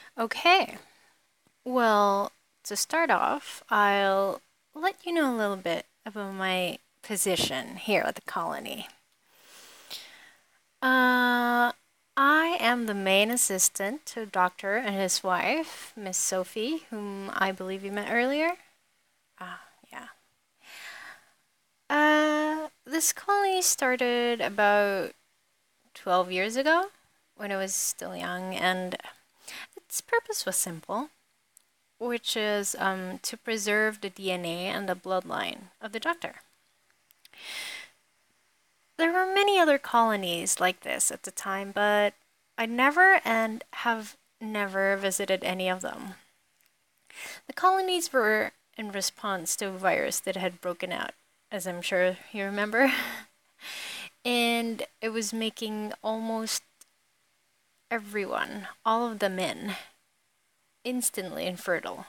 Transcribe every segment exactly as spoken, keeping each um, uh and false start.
Okay, well, to start off, I'll let you know a little bit about my position here at the colony. Uh, I am the main assistant to a doctor and his wife, Miss Sophie, whom I believe you met earlier. Ah, yeah. Uh, this colony started about twelve years ago when I was still young, and its purpose was simple, which is um, to preserve the D N A and the bloodline of the doctor. There were many other colonies like this at the time, but I never and have never visited any of them. The colonies were in response to a virus that had broken out, as I'm sure you remember, and it was making almost everyone, all of the men, instantly infertile.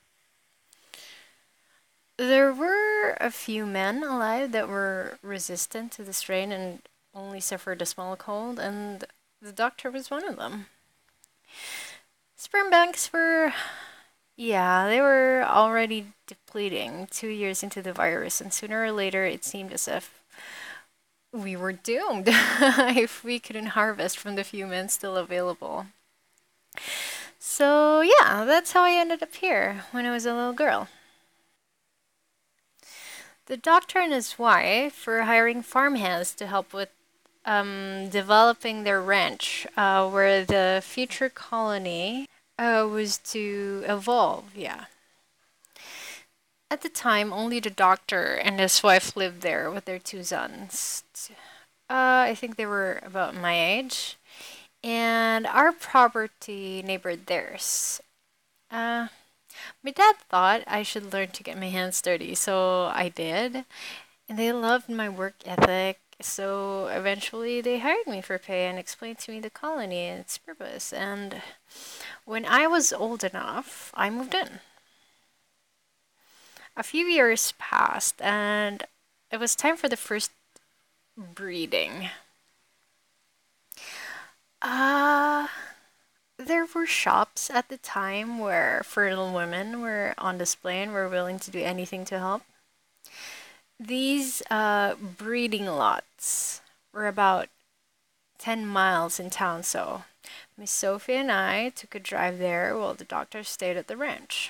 There were a few men alive that were resistant to the strain and only suffered a small cold, and the doctor was one of them. Sperm banks were, yeah, they were already depleting two years into the virus, and sooner or later it seemed as if we were doomed if we couldn't harvest from the few men still available. So, yeah, that's how I ended up here when I was a little girl. The doctor and his wife were hiring farmhands to help with um, developing their ranch, uh, where the future colony uh, was to evolve. Yeah. At the time, only the doctor and his wife lived there with their two sons. Uh, I think they were about my age. And our property neighbored theirs. Uh, my dad thought I should learn to get my hands dirty, so I did. And they loved my work ethic, so eventually they hired me for pay and explained to me the colony and its purpose. And when I was old enough, I moved in. A few years passed, and it was time for the first breeding. Uh, there were shops at the time where fertile women were on display and were willing to do anything to help. These uh, breeding lots were about ten miles in town, so Miss Sophie and I took a drive there while the doctor stayed at the ranch.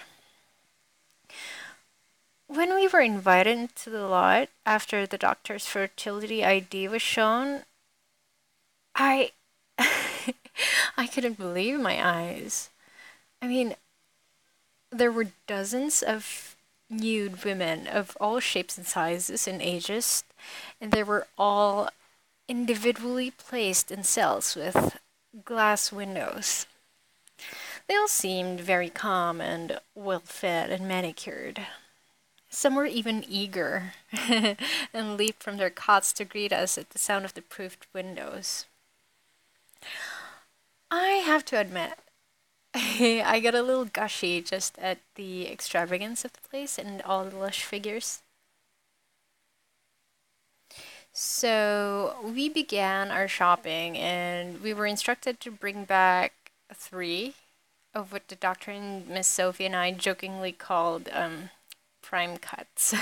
When we were invited into the lot after the doctor's fertility I D was shown, I I couldn't believe my eyes. I mean, there were dozens of nude women of all shapes and sizes and ages, and they were all individually placed in cells with glass windows. They all seemed very calm and well fed and manicured. Some were even eager and leaped from their cots to greet us at the sound of the proofed windows. I have to admit, I got a little gushy just at the extravagance of the place and all the lush figures. So we began our shopping and we were instructed to bring back three of what the doctor and Miss Sophie and I jokingly called um, prime cuts.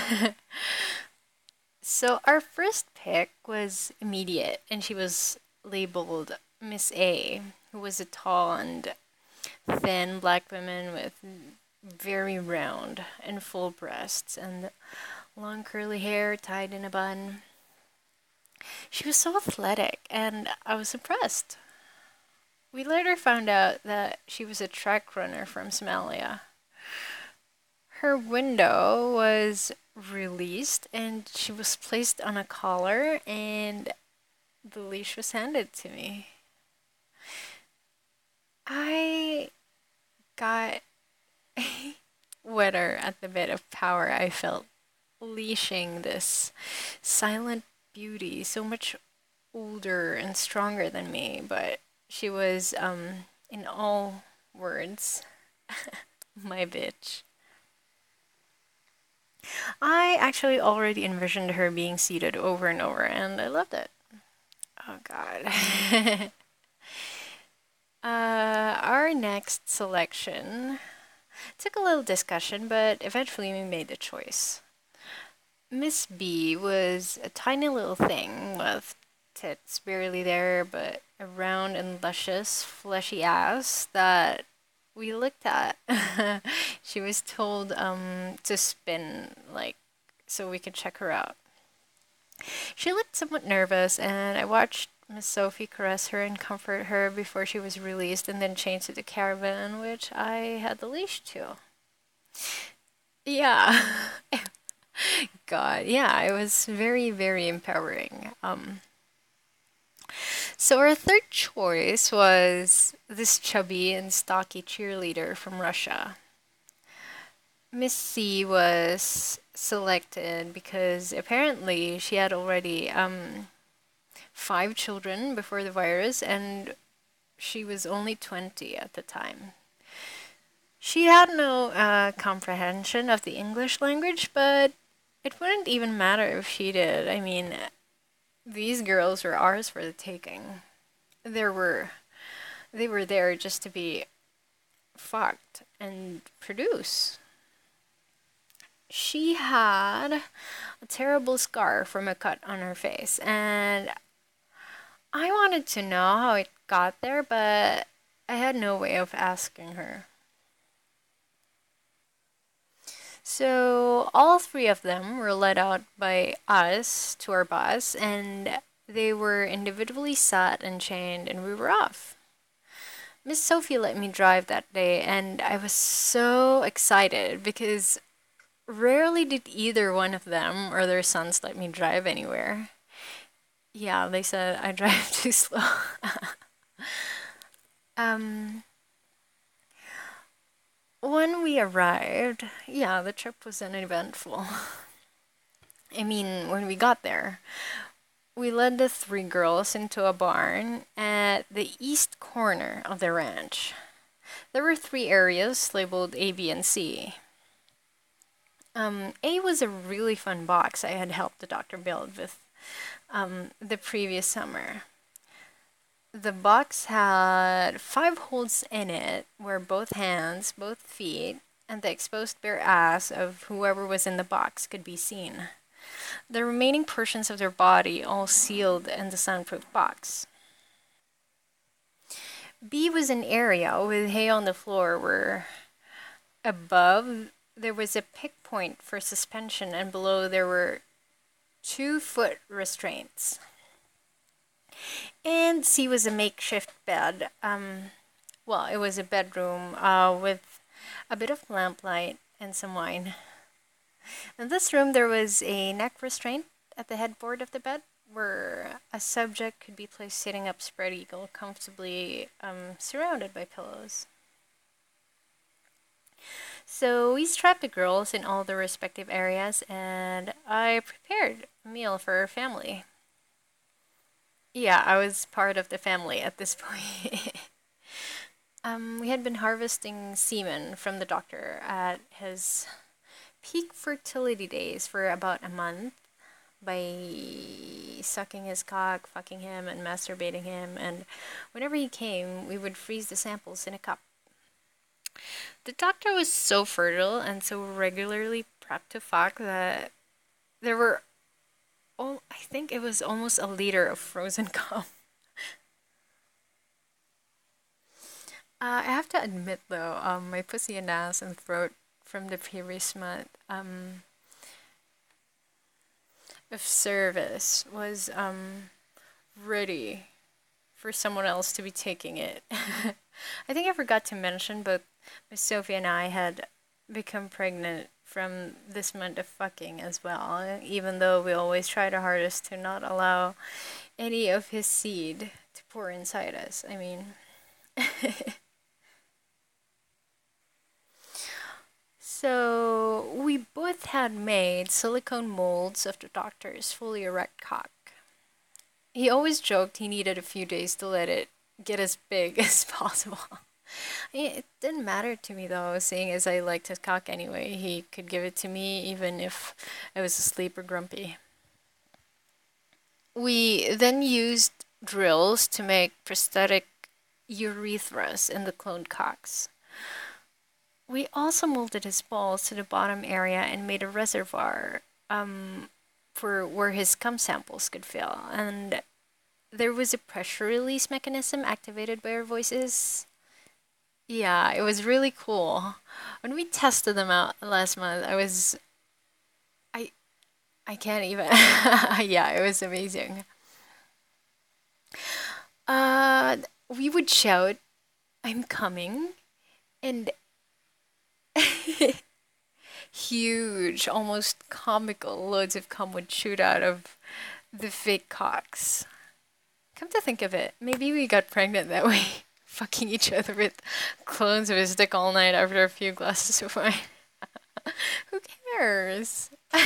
So our first pick was immediate, and she was labeled Miss A, who was a tall and thin black woman with very round and full breasts and long curly hair tied in a bun. She was so athletic, and I was impressed. We later found out that she was a track runner from Somalia. Her window was released, and she was placed on a collar, and the leash was handed to me. I got wetter at the bit of power I felt leashing this silent beauty, so much older and stronger than me, but she was, um, in all words, my bitch. I actually already envisioned her being seated over and over, and I loved it. Oh, God. uh, our our next selection took a little discussion, but eventually we made a choice. Miss B was a tiny little thing with tits barely there, but a round and luscious, fleshy ass that we looked at. She was told um, to spin, like, so we could check her out. She looked somewhat nervous, and I watched Miss Sophie caress her and comfort her before she was released and then changed to the caravan, which I had the leash to. Yeah. God, yeah, it was very, very empowering. Um, so our third choice was this chubby and stocky cheerleader from Russia. Miss C was selected because apparently she had already um, five children before the virus, and she was only twenty at the time. She had no uh, comprehension of the English language, but it wouldn't even matter if she did. I mean, these girls were ours for the taking. There were, they were there just to be fucked and produce. She had a terrible scar from a cut on her face, and I wanted to know how it got there, but I had no way of asking her. So all three of them were led out by us to our bus, and they were individually sat and chained, and we were off. Miss Sophie let me drive that day, and I was so excited because rarely did either one of them or their sons let me drive anywhere. Yeah, they said I drive too slow. um, when we arrived, yeah, the trip was uneventful. I mean, when we got there, we led the three girls into a barn at the east corner of the ranch. There were three areas labeled A, B, and C. Um, A was a really fun box I had helped the doctor build with um, the previous summer. The box had five holes in it where both hands, both feet, and the exposed bare ass of whoever was in the box could be seen. The remaining portions of their body all sealed in the soundproof box. B was an area with hay on the floor where above there was a pick point for suspension and below there were two foot restraints. And C was a makeshift bed. Um, well, it was a bedroom uh, with a bit of lamplight and some wine. In this room, there was a neck restraint at the headboard of the bed where a subject could be placed sitting up spread eagle, comfortably um, surrounded by pillows. So we strapped the girls in all their respective areas, and I prepared a meal for our family. Yeah, I was part of the family at this point. um, we had been harvesting semen from the doctor at his peak fertility days for about a month by sucking his cock, fucking him, and masturbating him. And whenever he came, we would freeze the samples in a cup. The doctor was so fertile and so regularly prepped to fuck that there were, oh, I think it was almost a liter of frozen cum. Uh, I have to admit though, um, my pussy and ass and throat from the previous month um, of service was um, ready for someone else to be taking it. I think I forgot to mention, but Miss Sophie and I had become pregnant from this month of fucking as well, even though we always tried our hardest to not allow any of his seed to pour inside us. I mean, so we both had made silicone molds of the doctor's fully erect cock. He always joked he needed a few days to let it get as big as possible. It didn't matter to me though, seeing as I liked his cock anyway. He could give it to me even if I was asleep or grumpy. We then used drills to make prosthetic urethras in the cloned cocks. We also molded his balls to the bottom area and made a reservoir um, for where his cum samples could fill. And there was a pressure release mechanism activated by our voices. Yeah, it was really cool. When we tested them out last month, I was I I can't even. Yeah, it was amazing. Uh, we would shout, "I'm coming," and huge, almost comical loads of cum would shoot out of the fake cocks. Come to think of it, maybe we got pregnant that way, fucking each other with clones of his dick all night after a few glasses of wine. Who cares?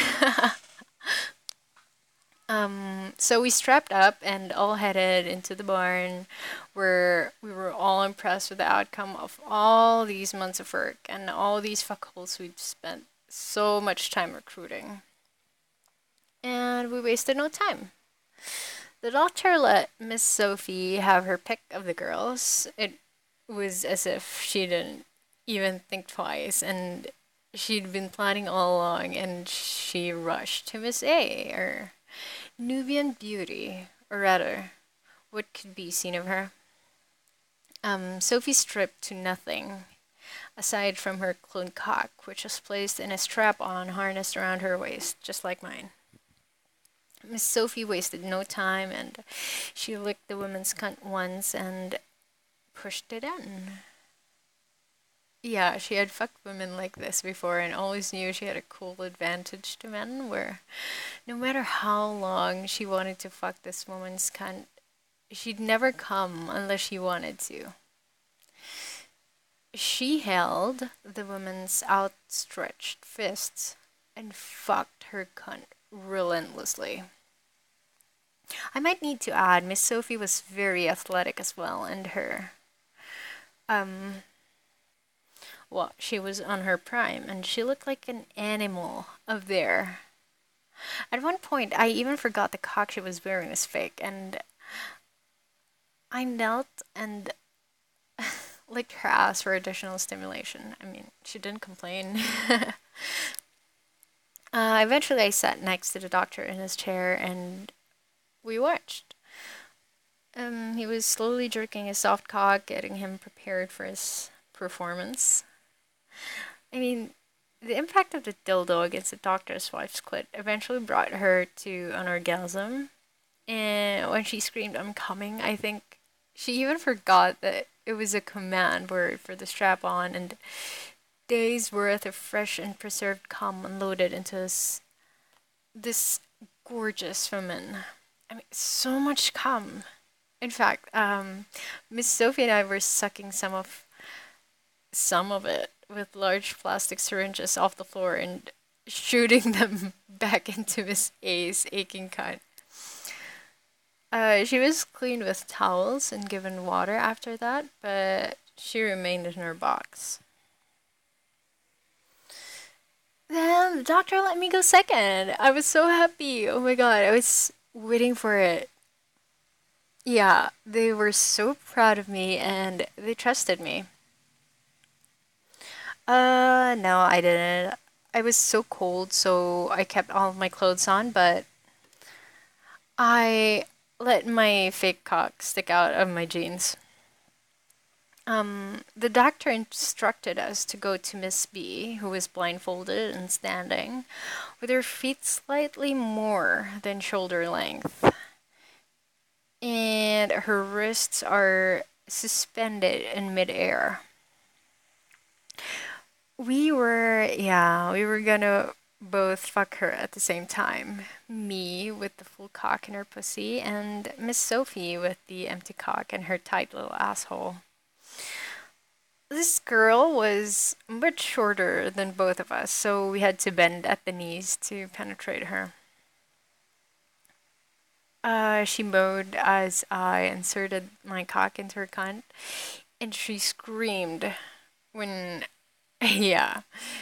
Um, so we strapped up and all headed into the barn where we were all impressed with the outcome of all these months of work and all these fuckholes we'd spent so much time recruiting. And we wasted no time. The doctor let Miss Sophie have her pick of the girls. It was as if she didn't even think twice, and she'd been planning all along, and she rushed to Miss A, or Nubian beauty, or rather, what could be seen of her. Um, Sophie stripped to nothing, aside from her clone cock, which was placed in a strap-on harnessed around her waist, just like mine. Miss Sophie wasted no time, and she licked the woman's cunt once and pushed it in. Yeah, she had fucked women like this before and always knew she had a cool advantage to men where no matter how long she wanted to fuck this woman's cunt, she'd never come unless she wanted to. She held the woman's outstretched fists and fucked her cunt relentlessly. I might need to add, Miss Sophie was very athletic as well, and her, um, well, she was on her prime, and she looked like an animal up there. At one point, I even forgot the cock she was wearing was fake, and I knelt and licked her ass for additional stimulation. I mean, she didn't complain. uh, eventually, I sat next to the doctor in his chair, and we watched. Um, he was slowly jerking his soft cock, getting him prepared for his performance. I mean, the impact of the dildo against the doctor's wife's clit eventually brought her to an orgasm. And when she screamed, "I'm coming," I think she even forgot that it was a command word for the strap on, and days worth of fresh and preserved cum unloaded into this, this gorgeous woman. I mean, so much cum. In fact, um, Miss Sophie and I were sucking some of some of it with large plastic syringes off the floor and shooting them back into Miss A's aching cunt. Uh, she was cleaned with towels and given water after that, but she remained in her box. Then the doctor let me go second. I was so happy. Oh my god, I was waiting for it. Yeah, they were so proud of me and they trusted me. Uh, no, I didn't. I was so cold, so I kept all of my clothes on, but I let my fake cock stick out of my jeans. Um, the doctor instructed us to go to Miss B, who was blindfolded and standing, with her feet slightly more than shoulder length. And her wrists are suspended in midair. We were, yeah, we were gonna both fuck her at the same time. Me with the full cock in her pussy, and Miss Sophie with the empty cock in her tight little asshole. This girl was much shorter than both of us, so we had to bend at the knees to penetrate her. Uh, she moaned as I inserted my cock into her cunt, and she screamed when, yeah,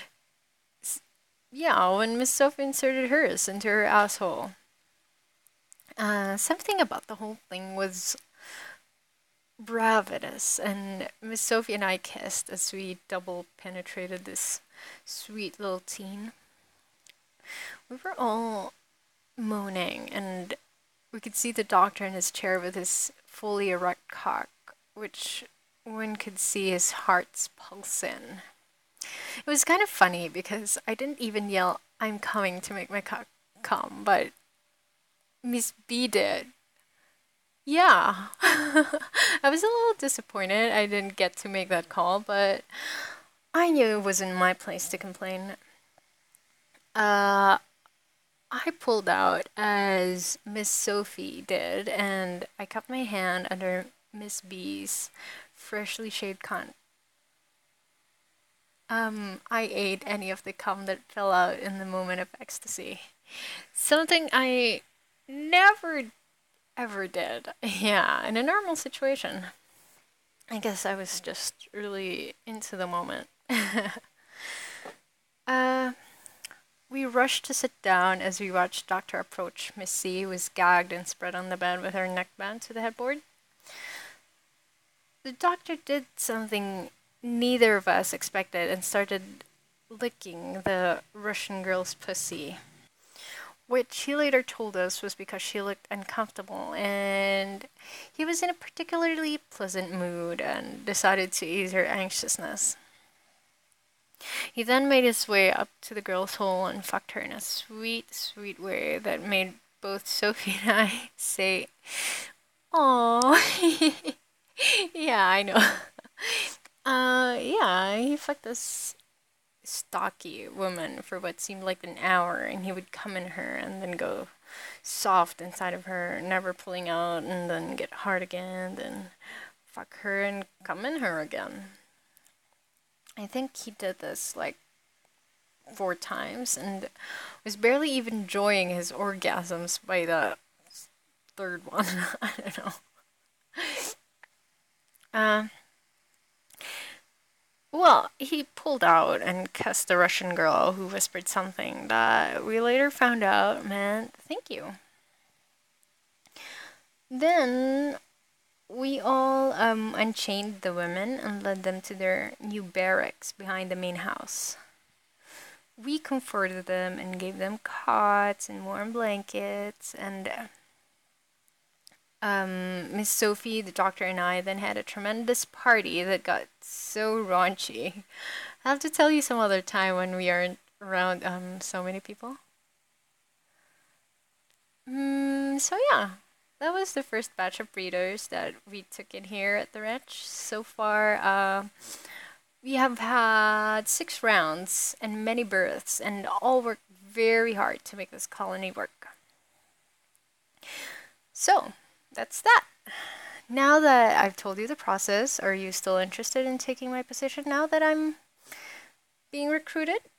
yeah, when Miss Sophie inserted hers into her asshole. Uh, something about the whole thing was Bravidus, and Miss Sophie and I kissed as we double penetrated this sweet little teen. We were all moaning, and we could see the doctor in his chair with his fully erect cock, which one could see his heart's pulse in. It was kind of funny because I didn't even yell, "I'm coming," to make my cock come, but Miss B did. Yeah. I was a little disappointed I didn't get to make that call, but I knew it wasn't my place to complain. Uh, I pulled out as Miss Sophie did, and I cupped my hand under Miss B's freshly shaved cunt. Um, I ate any of the cum that fell out in the moment of ecstasy. Something I never ever did. Yeah, in a normal situation. I guess I was just really into the moment. uh, we rushed to sit down as we watched Doctor approach Miss C, who was gagged and spread on the bed with her neck bound to the headboard. The doctor did something neither of us expected and started licking the Russian girl's pussy, which he later told us was because she looked uncomfortable and he was in a particularly pleasant mood and decided to ease her anxiousness. He then made his way up to the girl's hole and fucked her in a sweet, sweet way that made both Sophie and I say, "Aww." Yeah, I know. Uh, yeah, he fucked this stocky woman for what seemed like an hour, and he would come in her and then go soft inside of her, never pulling out, and then get hard again, then fuck her and come in her again. I think he did this like four times and was barely even enjoying his orgasms by the third one. I don't know. Uh, well, he pulled out and kissed the Russian girl who whispered something that we later found out meant thank you. Then we all um, unchained the women and led them to their new barracks behind the main house. We comforted them and gave them cots and warm blankets, and um, Miss Sophie, the doctor, and I then had a tremendous party that got so raunchy. I'll have to tell you some other time when we aren't around um, so many people. Mm, so yeah, that was the first batch of breeders that we took in here at the ranch. So far, uh, we have had six rounds and many births, and all worked very hard to make this colony work. So, that's that. Now that I've told you the process, are you still interested in taking my position now that I'm being recruited?